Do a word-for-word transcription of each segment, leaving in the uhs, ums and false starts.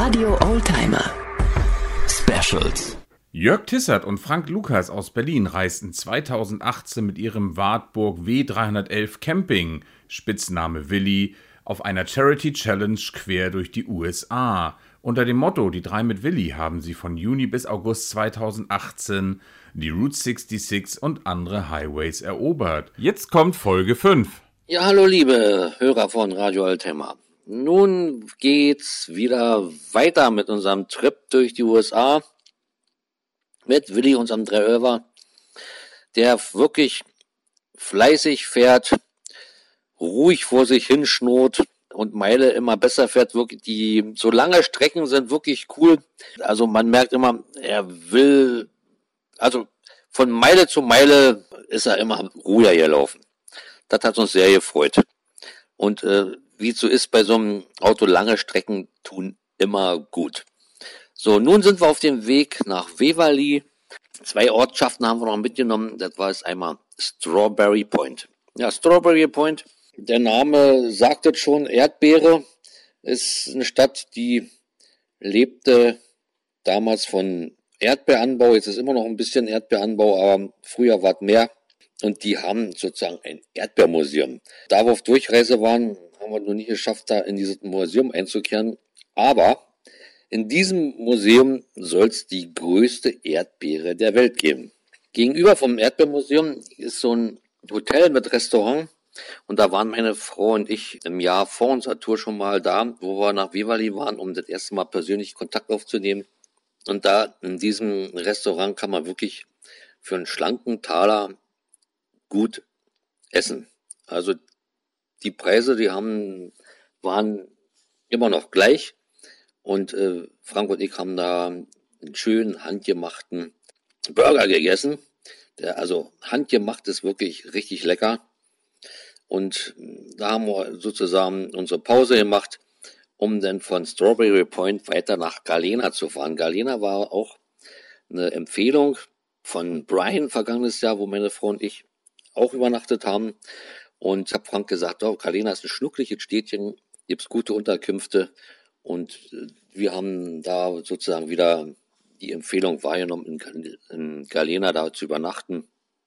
Radio Oldtimer Specials. Jörg Tissert und Frank Lukas aus Berlin reisten zweitausendachtzehn mit ihrem Wartburg W dreihundertelf Camping, Spitzname Willi, auf einer Charity Challenge quer durch die U S A. Unter dem Motto Die drei mit Willi haben sie von Juni bis August zweitausendachtzehn die Route sechsundsechzig und andere Highways erobert. Jetzt kommt Folge fünf. Ja, hallo liebe Hörer von Radio Oldtimer. Nun geht's wieder weiter mit unserem Trip durch die U S A mit Willi, unserem Drei-Över, der wirklich fleißig fährt, ruhig vor sich hinschnurrt und Meile immer besser fährt. Wirklich, die so lange Strecken sind wirklich cool. Also man merkt immer, er will, also von Meile zu Meile ist er immer ruhiger gelaufen. Das hat uns sehr gefreut. Und äh, wie es so ist bei so einem Auto, lange Strecken tun immer gut. So, nun sind wir auf dem Weg nach Waverly. Zwei Ortschaften haben wir noch mitgenommen. Das war es einmal Strawberry Point. Ja, Strawberry Point, der Name sagt es schon, Erdbeere, ist eine Stadt, die lebte damals von Erdbeeranbau. Jetzt ist immer noch ein bisschen Erdbeeranbau, aber früher war es mehr. Und die haben sozusagen ein Erdbeermuseum. Da wir auf Durchreise waren, haben wir noch nicht geschafft, da in dieses Museum einzukehren. Aber in diesem Museum soll es die größte Erdbeere der Welt geben. Gegenüber vom Erdbeermuseum ist so ein Hotel mit Restaurant. Und da waren meine Frau und ich im Jahr vor unserer Tour schon mal da, wo wir nach Waverly waren, um das erste Mal persönlich Kontakt aufzunehmen. Und da in diesem Restaurant kann man wirklich für einen schlanken Taler gut essen. Also die Preise, die haben, waren immer noch gleich. Und äh, Frank und ich haben da einen schönen handgemachten Burger gegessen. Der also handgemacht ist wirklich richtig lecker. Und da haben wir sozusagen unsere Pause gemacht, um dann von Strawberry Point weiter nach Galena zu fahren. Galena war auch eine Empfehlung von Brian vergangenes Jahr, wo meine Frau und ich auch übernachtet haben. Und ich habe Frank gesagt, oh, Galena ist ein schnuckliges Städtchen, gibt's gute Unterkünfte. Und wir haben da sozusagen wieder die Empfehlung wahrgenommen, in, in Galena da zu übernachten.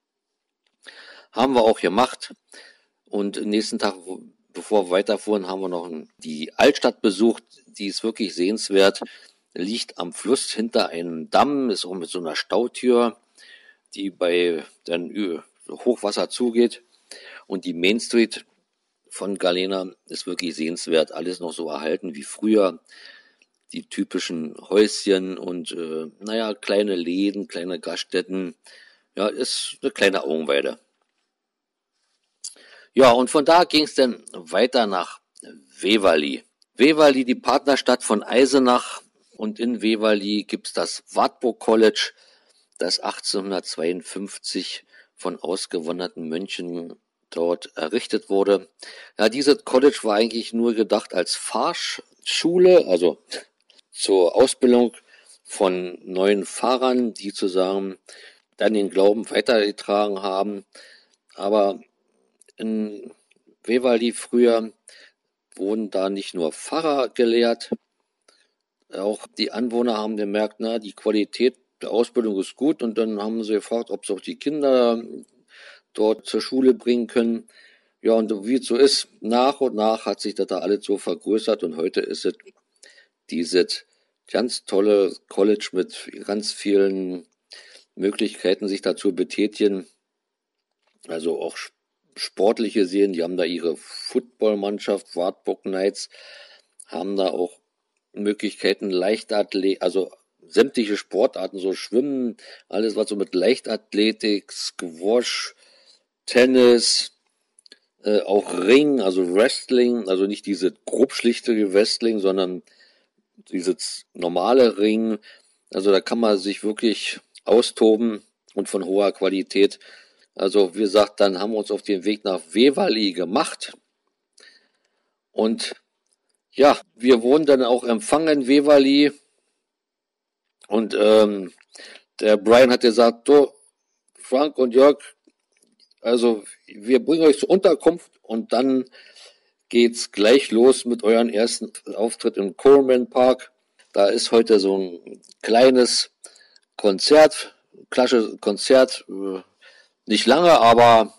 Haben wir auch gemacht. Und am nächsten Tag, bevor wir weiterfuhren, haben wir noch die Altstadt besucht. Die ist wirklich sehenswert. Liegt am Fluss hinter einem Damm, ist auch mit so einer Stautür, die bei dann Hochwasser zugeht. Und die Main Street von Galena ist wirklich sehenswert. Alles noch so erhalten wie früher. Die typischen Häuschen und, äh, naja, kleine Läden, kleine Gaststätten. Ja, ist eine kleine Augenweide. Ja, und von da ging es dann weiter nach Waverly. Waverly, die Partnerstadt von Eisenach. Und in Waverly gibt's das Wartburg College, das achtzehnhundertzweiundfünfzig von ausgewanderten Mönchen dort errichtet wurde. Ja, dieses College war eigentlich nur gedacht als Fahrschule, also zur Ausbildung von neuen Fahrern, die zusammen dann den Glauben weitergetragen haben. Aber in Waverly früher wurden da nicht nur Pfarrer gelehrt, auch die Anwohner haben gemerkt, na, die Qualität der Ausbildung ist gut, und dann haben sie gefragt, ob sie auch die Kinder dort zur Schule bringen können. Ja, und wie es so ist, nach und nach hat sich das da alles so vergrößert, und heute ist es dieses ganz tolle College mit ganz vielen Möglichkeiten, sich dazu betätigen. Also auch sportliche sehen, die haben da ihre Footballmannschaft, Wartburg Knights, haben da auch Möglichkeiten, Leichtathletik, also sämtliche Sportarten, so Schwimmen, alles was so mit Leichtathletik, Squash, Tennis, äh, auch Ring, also Wrestling, also nicht diese grobschlichtige Wrestling, sondern dieses normale Ring. Also da kann man sich wirklich austoben und von hoher Qualität. Also wie gesagt, dann haben wir uns auf den Weg nach Waverly gemacht. Und ja, wir wurden dann auch empfangen in Waverly. Und ähm, der Brian hat gesagt, so, Frank und Jörg, also wir bringen euch zur Unterkunft und dann geht's gleich los mit eurem ersten Auftritt im Coleman Park. Da ist heute so ein kleines Konzert, klassisches Konzert, nicht lange, aber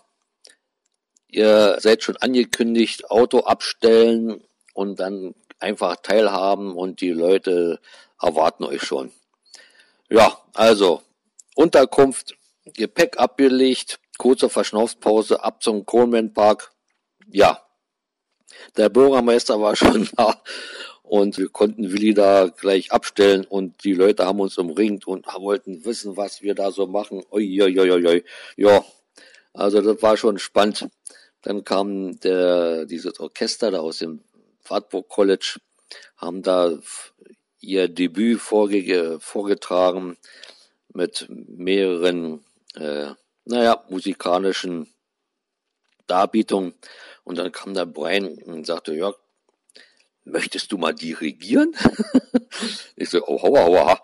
ihr seid schon angekündigt, Auto abstellen und dann einfach teilhaben und die Leute erwarten euch schon. Ja, also Unterkunft, Gepäck abgelegt, kurze Verschnaufspause, ab zum Coleman Park. Ja, der Bürgermeister war schon da und wir konnten Willi da gleich abstellen und die Leute haben uns umringt und wollten wissen, was wir da so machen. Uiuiuiui. Ja, also das war schon spannend. Dann kam der, dieses Orchester da aus dem Wartburg College, haben da ihr Debüt vorge vorgetragen mit mehreren, äh, naja, musikalischen Darbietungen. Und dann kam der Brian und sagte, ja, möchtest du mal dirigieren? Ich so, oh, hauer, hauer.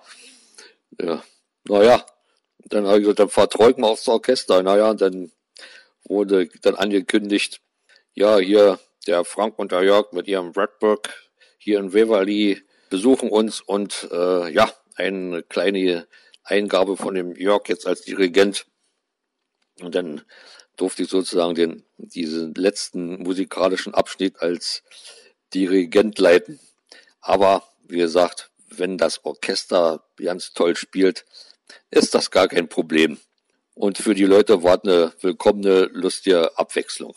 Ja, naja, dann habe ich gesagt, dann vertreut mal aufs Orchester. Naja, dann wurde dann angekündigt, ja, hier der Frank und der Jörg mit ihrem Redberg hier in Waverly besuchen uns und äh, ja, eine kleine Eingabe von dem Jörg jetzt als Dirigent. Und dann durfte ich sozusagen den diesen letzten musikalischen Abschnitt als Dirigent leiten. Aber wie gesagt, wenn das Orchester ganz toll spielt, ist das gar kein Problem. Und für die Leute war es eine willkommene, lustige Abwechslung.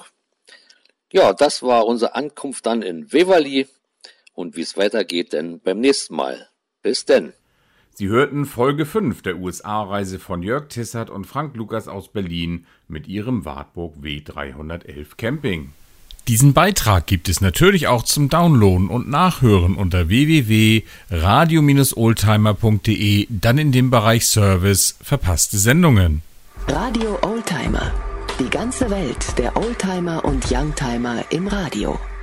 Ja, das war unsere Ankunft dann in Waverly. Und wie es weitergeht, denn beim nächsten Mal. Bis denn. Sie hörten Folge fünf der U S A-Reise von Jörg Tissert und Frank Lukas aus Berlin mit ihrem Wartburg W dreihundertelf Camping. Diesen Beitrag gibt es natürlich auch zum Downloaden und Nachhören unter w w w punkt radio Bindestrich oldtimer punkt d e, dann in dem Bereich Service verpasste Sendungen. Radio Oldtimer. Die ganze Welt der Oldtimer und Youngtimer im Radio.